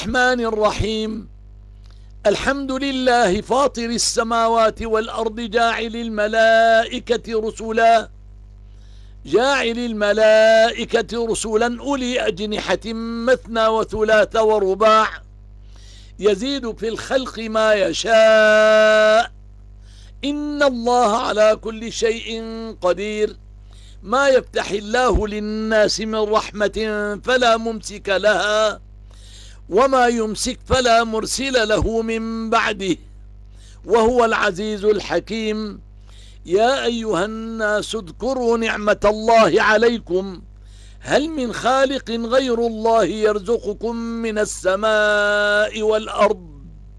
الرحمن الرحيم. الحمد لله فاطر السماوات والأرض جاعل الملائكة رسلا أولي أجنحة مثنى وثلاث ورباع يزيد في الخلق ما يشاء إن الله على كل شيء قدير. ما يفتح الله للناس من رحمة فلا ممسك لها وما يمسك فلا مرسل له من بعده وهو العزيز الحكيم. يا أيها الناس اذكروا نعمة الله عليكم هل من خالق غير الله يرزقكم من السماء والأرض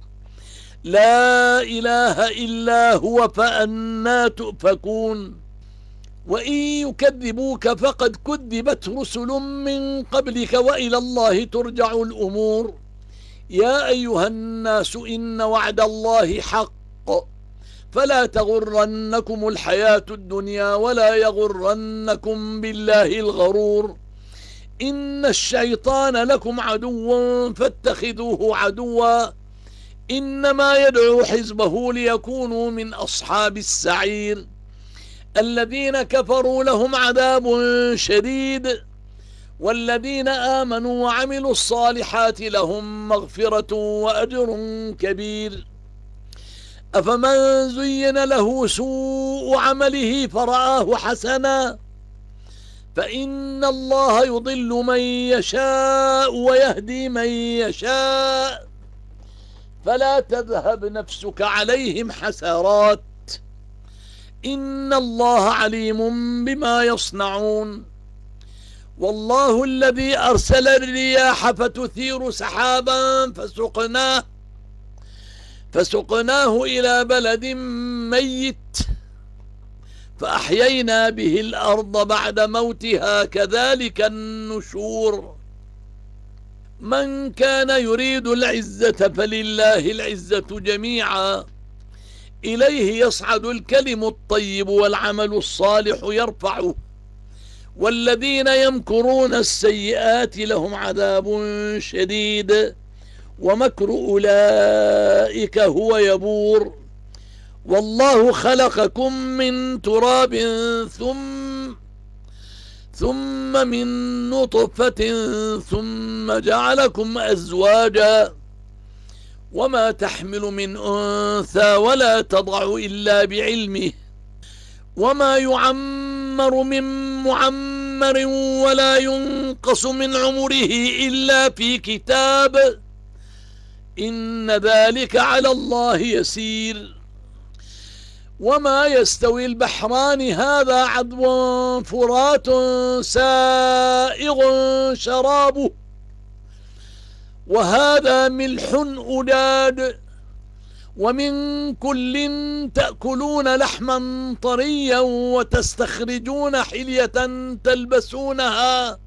لا إله إلا هو فأنى تؤفكون. وإن يكذبوك فقد كذبت رسل من قبلك وإلى الله ترجع الأمور. يا أيها الناس إن وعد الله حق فلا تغرنكم الحياة الدنيا ولا يغرنكم بالله الغرور. إن الشيطان لكم عدو فاتخذوه عدوا إنما يدعو حزبه ليكونوا من أصحاب السعير. الذين كفروا لهم عذاب شديد والذين آمنوا وعملوا الصالحات لهم مغفرة وأجر كبير. أفمن زين له سوء عمله فرآه حسنا فإن الله يضل من يشاء ويهدي من يشاء فلا تذهب نفسك عليهم حسرات إن الله عليم بما يصنعون. والله الذي أرسل الرياح فتثير سحابا فسقناه إلى بلد ميت فأحيينا به الأرض بعد موتها كذلك النشور. من كان يريد العزة فلله العزة جميعا إليه يصعد الكلم الطيب والعمل الصالح يرفعه والذين يمكرون السيئات لهم عذاب شديد ومكر أولئك هو يبور. والله خلقكم من تراب ثم من نطفة ثم جعلكم أزواجا وما تحمل من أنثى ولا تضع إلا بعلمه وما يعمر من معمر ولا ينقص من عمره إلا في كتاب إن ذلك على الله يسير. وما يستوي البحران هذا عذب فرات سائغ شرابه وهذا ملح أجاج ومن كل تأكلون لحما طريا وتستخرجون حلية تلبسونها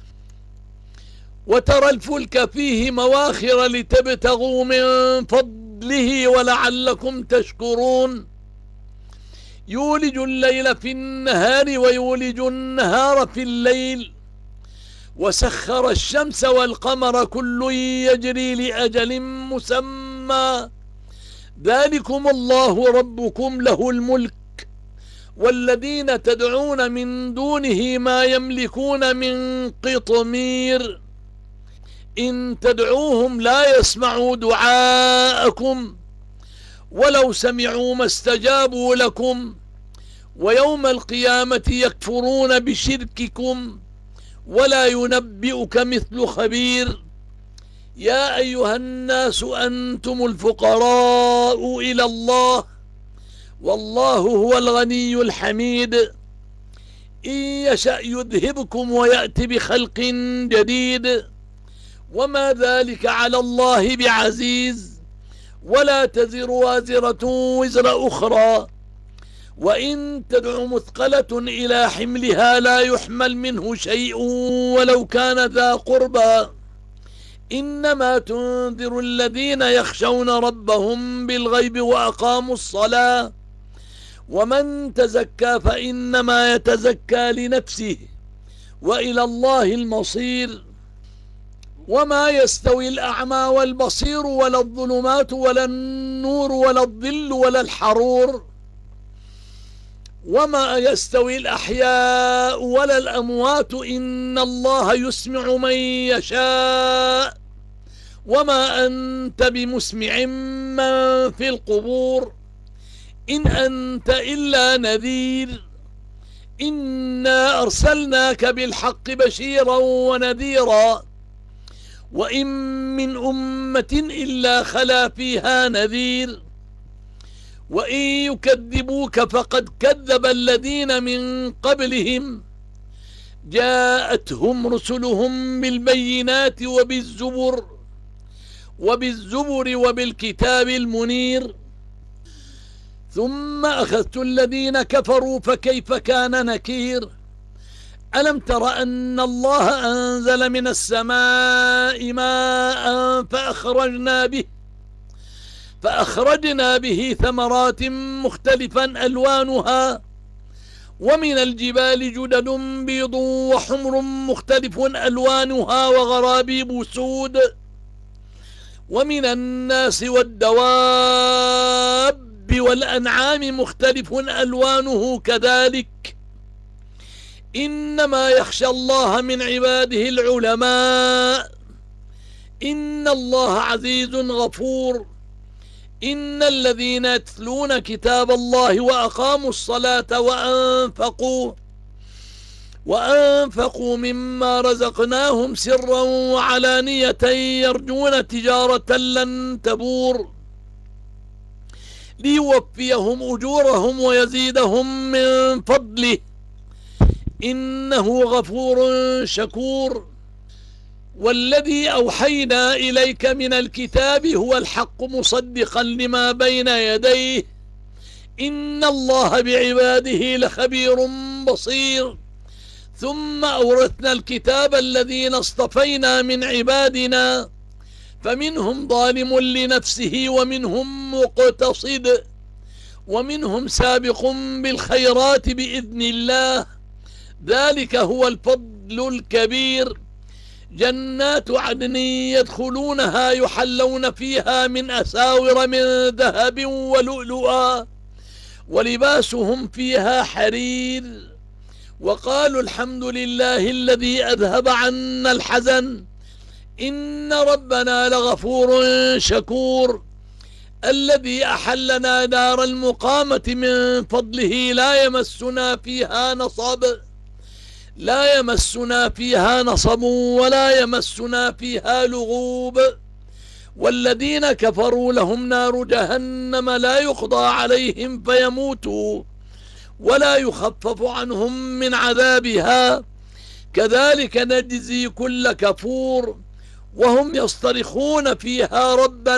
وترى الفلك فيه مواخر لتبتغوا من فضله ولعلكم تشكرون. يولج الليل في النهار ويولج النهار في الليل وسخر الشمس والقمر كل يجري لأجل مسمى ذلكم الله ربكم له الملك والذين تدعون من دونه ما يملكون من قطمير إن تدعوهم لا يسمعوا دعاءكم ولو سمعوا ما استجابوا لكم ويوم القيامة يكفرون بشرككم ولا ينبئك مثل خبير. يا أيها الناس أنتم الفقراء إلى الله والله هو الغني الحميد. إن يشأ يذهبكم ويأتي بخلق جديد وما ذلك على الله بعزيز. ولا تزر وازرة وزر أخرى وإن تدع مثقلة إلى حملها لا يحمل منه شيء ولو كان ذا قربى إنما تنذر الذين يخشون ربهم بالغيب وأقاموا الصلاة ومن تزكى فإنما يتزكى لنفسه وإلى الله المصير. وما يستوي الأعمى والبصير ولا الظلمات ولا النور ولا الظل ولا الحرور، وما يستوي الأحياء ولا الأموات، إن الله يسمع من يشاء وما أنت بمسمع من في القبور، إن أنت إلا نذير، إنا أرسلناك بالحق بشيرا ونذيرا، وإن من أمة إلا خلا فيها نذير، وإن يكذبوك فقد كذب الذين من قبلهم، جاءتهم رسلهم بالبينات وبالزبر وبالكتاب المنير، ثم أخذت الذين كفروا فكيف كان نكير. ألم تر أن الله أنزل من السماء ماء فأخرجنا به ثمرات مختلفا ألوانها، ومن الجبال جدد بيض وحمر مختلف ألوانها وغرابيب سود، ومن الناس والدواب والأنعام مختلف ألوانه كذلك، إنما يخشى الله من عباده العلماء، إن الله عزيز غفور. إن الذين يتلون كتاب الله وأقاموا الصلاة وأنفقوا مما رزقناهم سرا وعلانية يرجون تجارة لن تبور، ليوفيهم أجورهم ويزيدهم من فضله، إنه غفور شكور. والذي أوحينا إليك من الكتاب هو الحق مصدقا لما بين يديه، إن الله بعباده لخبير بصير. ثم أورثنا الكتاب الذين اصطفينا من عبادنا، فمنهم ظالم لنفسه ومنهم مقتصد ومنهم سابق بالخيرات بإذن الله، ذلك هو الفضل الكبير. جنات عدن يدخلونها يحلون فيها من أساور من ذهب ولؤلؤا، ولباسهم فيها حرير، وقالوا الحمد لله الذي أذهب عنا الحزن إن ربنا لغفور شكور. الذي أحلنا دار المقامة من فضله لا يمسنا فيها نصب ولا يمسنا فيها لغوب. والذين كفروا لهم نار جهنم لا يقضى عليهم فيموتوا ولا يخفف عنهم من عذابها، كذلك نجزي كل كفور. وهم يصطرخون فيها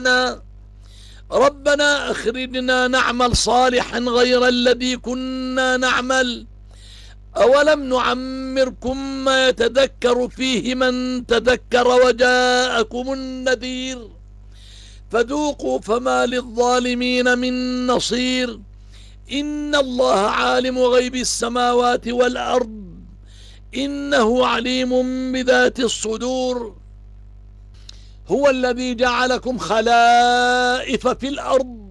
ربنا أخرجنا نعمل صالحا غير الذي كنا نعمل، أولم نعمركم ما يتذكر فيه من تذكر وجاءكم النذير، فذوقوا فما للظالمين من نصير. إن الله عالم غيب السماوات والأرض، إنه عليم بذات الصدور. هو الذي جعلكم خلائف في الأرض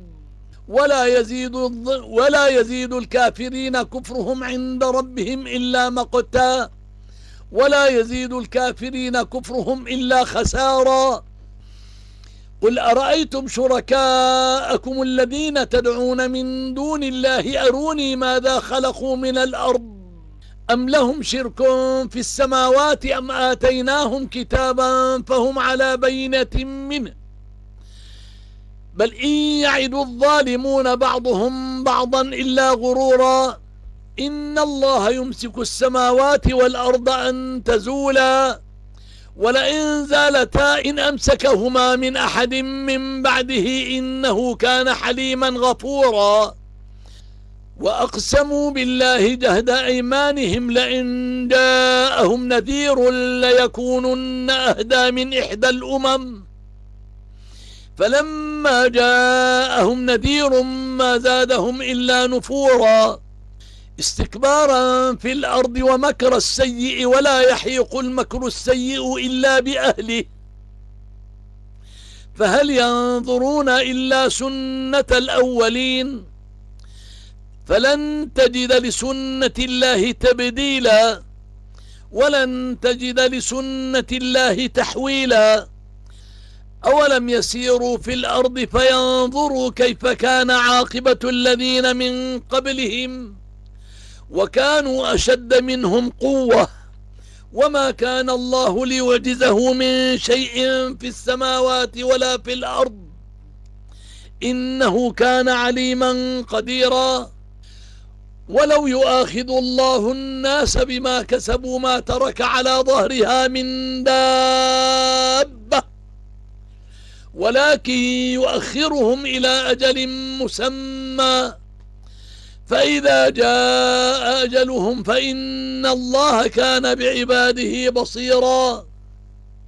ولا يزيد الكافرين كفرهم عند ربهم إلا مقتا، ولا يزيد الكافرين كفرهم إلا خسارا. قل أرأيتم شركاءكم الذين تدعون من دون الله أروني ماذا خلقوا من الأرض أم لهم شرك في السماوات أم آتيناهم كتابا فهم على بينة منه، بل إن يعد الظالمون بعضهم بعضا إلا غرورا. إن الله يمسك السماوات والأرض أن تزولا، ولئن زالتا إن أمسكهما من أحد من بعده إنه كان حليما غفورا. وأقسموا بالله جهد أيمانهم لئن جاءهم نذير ليكونن أهدى من إحدى الأمم، فلما جاءهم نذير ما زادهم إلا نفورا، استكبارا في الأرض ومكر السيء، ولا يحيق المكر السيء إلا بأهله، فهل ينظرون إلا سنة الأولين فلن تجد لسنة الله تبديلا ولن تجد لسنة الله تحويلا. أولم يسيروا في الأرض فينظروا كيف كان عاقبة الذين من قبلهم وكانوا أشد منهم قوة وما كان الله ليعجزه من شيء في السماوات ولا في الأرض إنه كان عليما قديرا. ولو يؤاخذ الله الناس بما كسبوا ما ترك على ظهرها من دابة ولكن يؤخرهم إلى أجل مسمى فإذا جاء أجلهم فإن الله كان بعباده بصيرا.